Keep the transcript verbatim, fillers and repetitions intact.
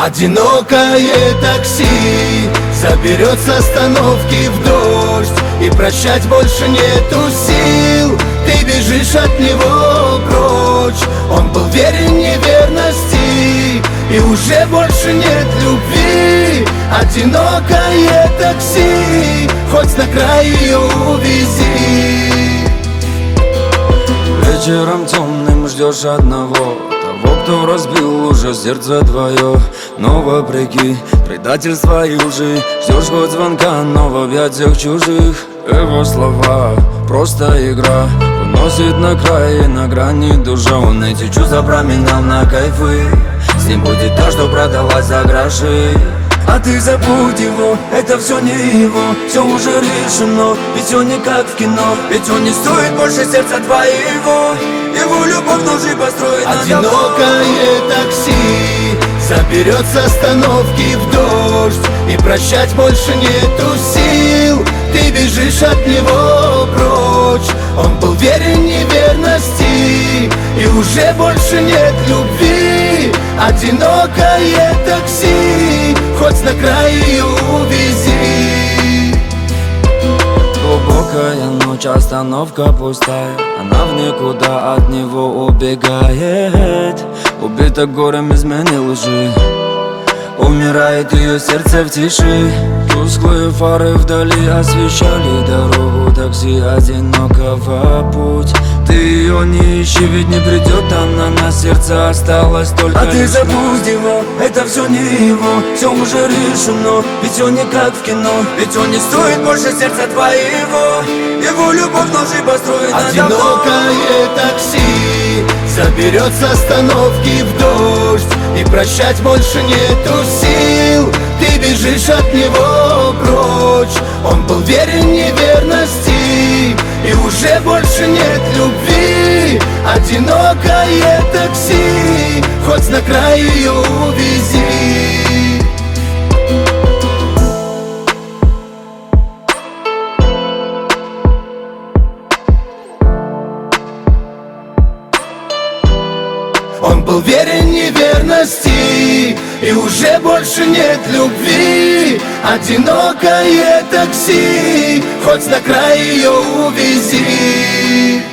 Одинокое такси заберет с остановки в дождь, и прощать больше нету сил. Ты бежишь от него прочь. Он был верен неверности, и уже больше нет любви. Одинокое такси, хоть на край ее увези. Вечером темным ждешь одного, того, кто разбил уже сердце твое. Но вопреки предательства и лжи ждешь хоть звонка, но в объятиях чужих. Его слова просто игра, уносит на край, на грани душа. Он эти чувства променял на кайфы, с ним будет та, что продалась за гроши. А ты забудь его, это все не его, все уже решено, ведь он не как в кино. Ведь он не стоит больше сердца твоего, его любовь ножи построить надо. Одинокое такси заберет с остановки в дождь, и прощать больше нету сил. Ты бежишь от него прочь. Он был верен неверности, и уже больше нет любви. Одинокое такси, хоть на край ее увези. Глубокая ночь, остановка пустая, она в никуда от него убегает. Убита горем измены лжи, умирает ее сердце в тиши. Тусклые фары вдали освещали дорогу такси одинокого путь. Ты ее не ищи, ведь не придет она, на сердце осталось только. А ты забудь его, это все не его, все уже решено, ведь он не как в кино. Ведь он не стоит больше сердца твоего, его любовь ножи построить надо. Одинокое такси заберет с остановки в дождь, и прощать больше нету сил. Ты бежишь от него прочь. Он был верен неверности, и уже больше нет любви. Одинокое такси, хоть на край ее увези. Он был верен неверности, и уже больше нет любви. Одинокое такси, хоть на край ее увези.